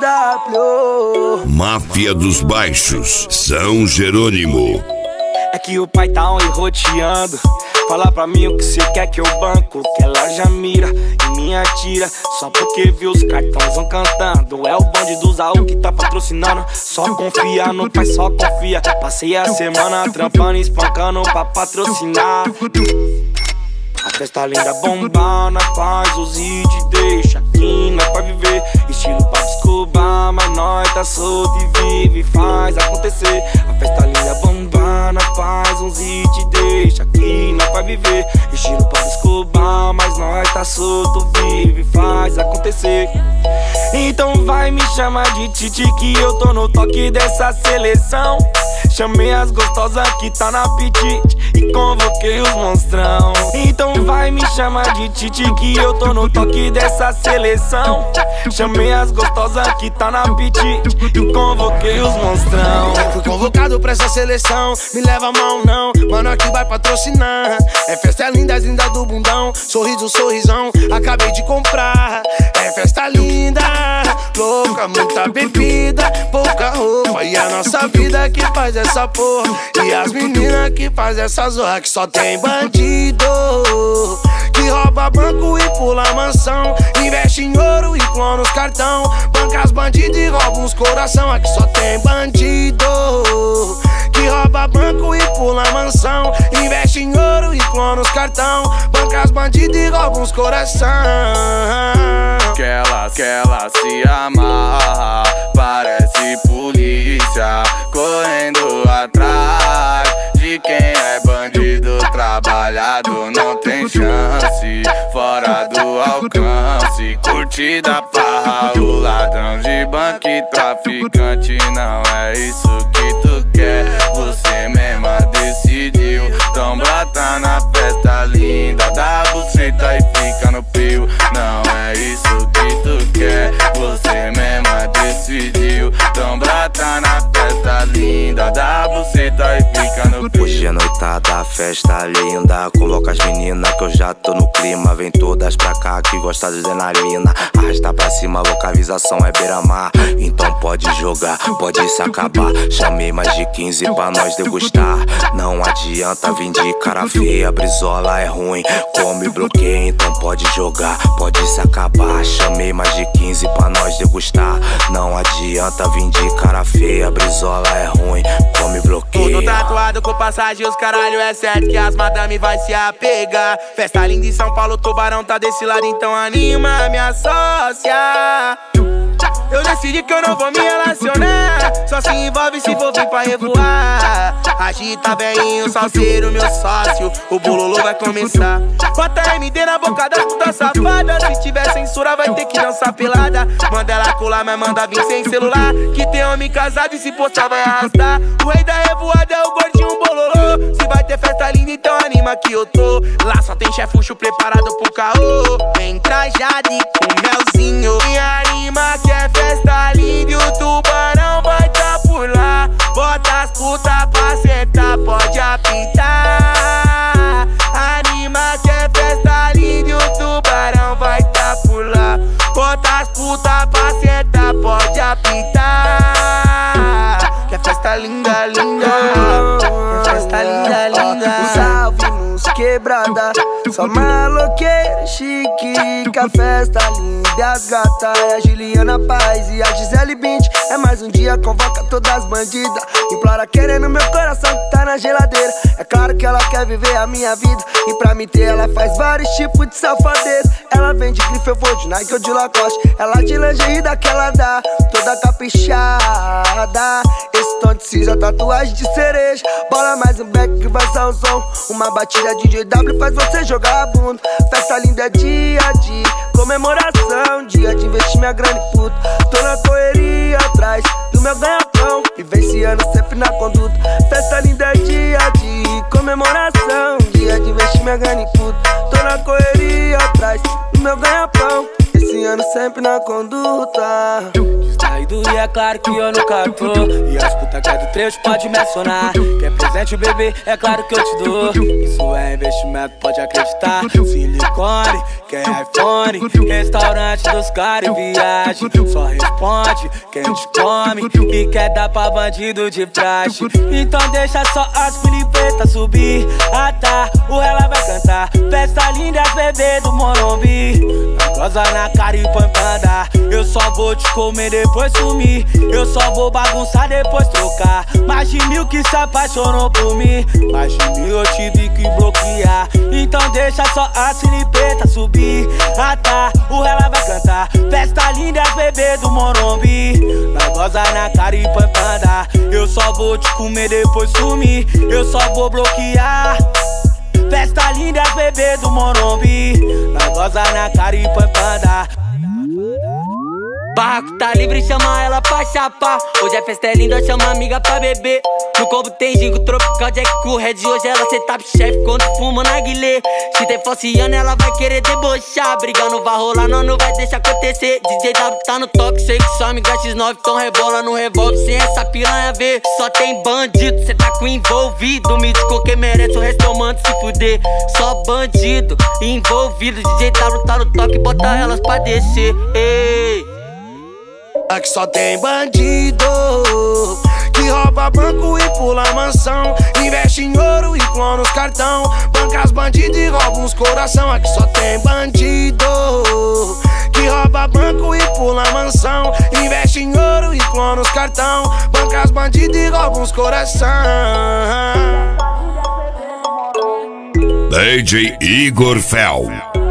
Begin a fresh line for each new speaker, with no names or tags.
W.
Máfia dos Baixos, São Jerônimo.
É que o pai tá roteando. Fala pra mim o que cê quer que eu banco, que ela já mira e me atira. Só porque viu os cartões vão cantando. É o bonde do Zaú que tá patrocinando. Só confia no pai, só confia. Passei a semana trampando e espancando pra patrocinar. A festa linda bombando, faz os hits, deixa aqui, nós pra viver. Estilo pra descobrir, mas nós tá solto e vive, faz acontecer. A festa linda bombando, faz uns hits, deixa aqui, nós pra viver. Estilo pra descobrir, mas nós tá solto, vive, faz acontecer. Então vai me chamar de Titi que eu tô no toque dessa seleção. Chamei as gostosas que tá na apetite e convoquei os monstrão. Então vai me chamar de Titi que eu tô no toque dessa seleção. Chamei as gostosas que tá na apetite e convoquei os monstrão.
Fui convocado pra essa seleção, me leva mal não, mano aqui vai patrocinar. É festa linda, linda do bundão, sorriso, sorrisão, acabei de comprar. É festa linda, louca, muita bebida, pouca roupa. E a nossa vida que faz essa porra, e as meninas que faz essa zorra. Que só tem bandido que rouba banco e pula mansão, investe em ouro e clona os cartão, banca as bandidos e rouba uns coração. Aqui só tem bandido que rouba banco e pula mansão, investe em ouro e clona os cartão, banca as bandidos e rouba uns coração.
Que ela se amarra, parece polícia, correndo atrás de quem é bandido trabalhado. Não tem chance, fora do alcance, curtida pra o ladrão de banco e traficante. Não é isso que tu quer, você mesma decidiu. Então brota na festa linda, dá buceta e fica no pio. Não é isso que tu quer, você mesma decidiu. Então brota na festa linda, dá buceta e fica no pio.
Hoje é noitada, festa linda, convoca as meninas que eu já tô no clima. Vem todas pra cá que gosta de adrenalina. Arrasta pra cima, localização é beira-mar. Então pode jogar, pode se acabar. Chamei mais de 15 pra nós degustar. Não adianta vir de cara feia, brisola é ruim, come bloqueia. Então pode jogar, pode se acabar. Chamei mais de 15 pra nós degustar. Não adianta vir de cara feia, brisola é ruim, come bloqueia.
Tudo tatuado com passagem, os caralho é certo que as madame vai se apegar. Festa linda em São Paulo, Tubarão tá desse lado, então anima minha sócia. Eu decidi que eu não vou me relacionar, só se envolve se for vir pra revoar. Agita velhinho, salseiro, meu sócio, o bololô vai começar. Bota MD na boca da puta safada, se tiver censura vai ter que dançar pelada. Manda ela colar, mas manda vir sem celular, que tem homem casado e se postar vai arrastar. O rei da revoada é o gordinho bololô. Se vai ter festa linda, então anima que eu tô. Lá só tem chefucho preparado pro caô. Vem trajado e com melzinho, me anima que é festa linda e o tubarão vai tá por lá. Bota as putas pra sentar, pode apitar. Anima que é festa linda e o tubarão vai tá por lá. Bota as putas pra sentar, pode apitar. Que é festa linda, linda. Que é festa linda, linda.
Salve nos quebrada, só maloqueira chique. Que a festa linda e as gatas é a Juliana Paz e a Gisele Bint. É mais um dia, convoca todas as bandidas, implora querendo meu coração que tá na geladeira. É claro que ela quer viver a minha vida, e pra me ter ela faz vários tipos de safadeza. Ela vem de grife, eu vou de Nike ou de Lacoste. Ela de lingerie daquela dá, toda caprichada. Esse tom de cinza, tatuagem de cereja. Bola mais um back que vai ser um som. Uma batida de GW faz você jogar a bunda. Festa linda é dia de comemoração, dia de investir minha grana e tudo. Tô na correria atrás do meu ganha-pão, vivenciando sempre na conduta. Festa linda é dia de comemoração, dia de investir minha grana e tudo. Tô na correria atrás do meu ganha-pão, esse ano sempre na conduta. Distraído e é claro que eu nunca tô. E as puta que é do trecho pode me acionar. Quer presente, bebê, é claro que eu te dou. Isso é investimento, pode acreditar. Silicone, quer iPhone, restaurante dos caras e viagem. Só responde quem te come e quer dar pra bandido de praxe. Então deixa só as filipetas subir. Ah tá, o ela vai cantar. Festa linda, bebê do Morumbi. Goza na cara e põe pra andar. Eu só vou te comer, depois sumir. Eu só vou bagunçar, depois trocar. Mais de 1000 que se apaixonou por mim. Mais de 1000 eu tive que bloquear. Então deixa só a silipeta subir. Ah tá, o ela vai cantar. Festa linda, bebê do Morumbi. Vai gozar na cara e põe pra andar. Eu só vou te comer, depois sumir. Eu só vou bloquear. Festa linda, bebê do Morumbi. Vai gozar na cara e põe pra andar.
Barraco tá livre, chama ela pra chapar. Hoje a festa é linda, chama amiga pra beber. No combo tem gingo tropical, Jack com Red. Hoje ela cê tá chefe quando fuma na guilê. Se tem falciano, ela vai querer debochar. Briga não vai rolar, não vai deixar acontecer. DJ W tá no toque, sei que só amiga X9. Então rebola no revólver, sem essa piranha ver. Só tem bandido, cê tá com envolvido. Me diz quem merece, o resto eu mando se fuder. Só bandido envolvido. DJ W tá no toque, bota elas pra descer. Ei.
Aqui só tem bandido que rouba banco e pula mansão. Investe em ouro e clona os cartão. Banca as bandidos e rouba uns coração. Aqui só tem bandido que rouba banco e pula mansão. Investe em ouro e clona os cartão. Banca as bandidos e rouba uns coração.
DJ Igor Fel.